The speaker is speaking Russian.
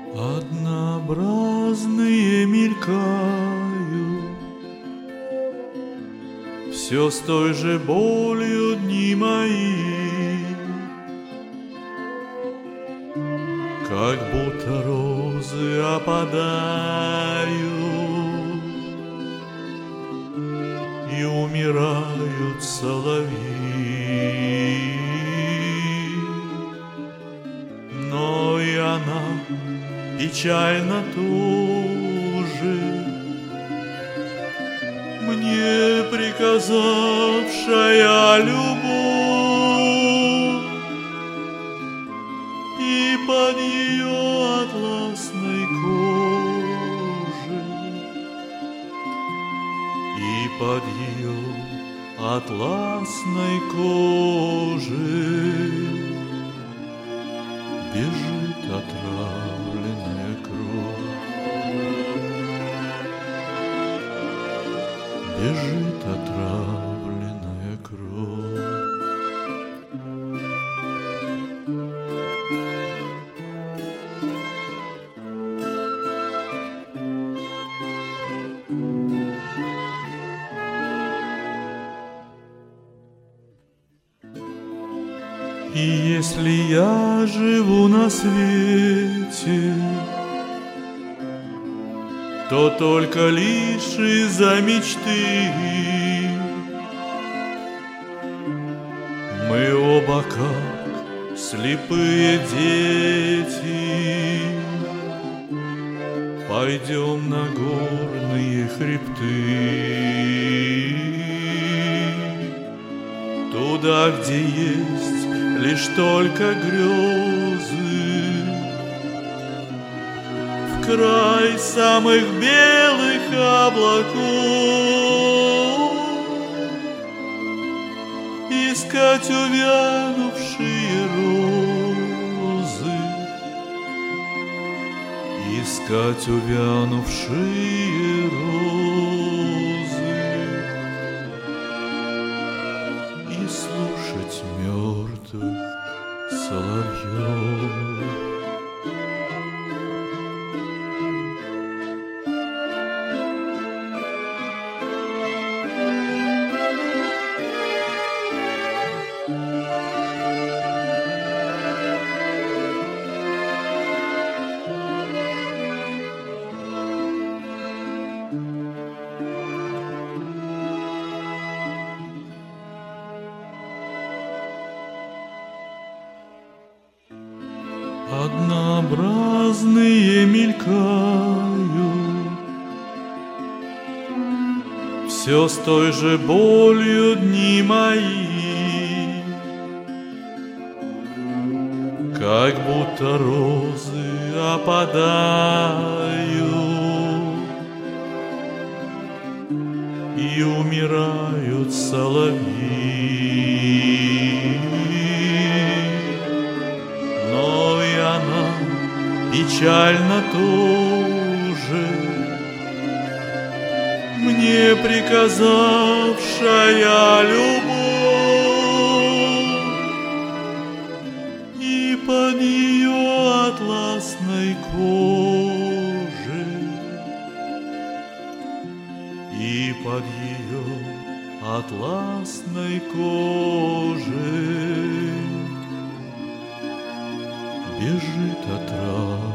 Однообразные мелькают, все с той же болью дни мои, как будто розы опадают и умирают соловьи. Но и она печально тужит, мне приказавшая любовь, и под ее атласной кожей, и под ее атласной кожей бежит отравленная кровь, бежит отравленная кровь. И если я живу на свете, то только лишь из-за мечты. Мы оба как слепые дети пойдем на горные хребты, туда, где есть лишь только грезы, в край самых белых облаков, искать увянувшие розы, искать увянувшие розы и слушать мертвых соловьев. Однообразные мелькают, все с той же болью дни мои, как будто розы опадают и умирают соловьи. Но и она печально тужит, мне приказавшая любовь, и под ее атласной кожей, и под ее атласной кожей бежит отрава.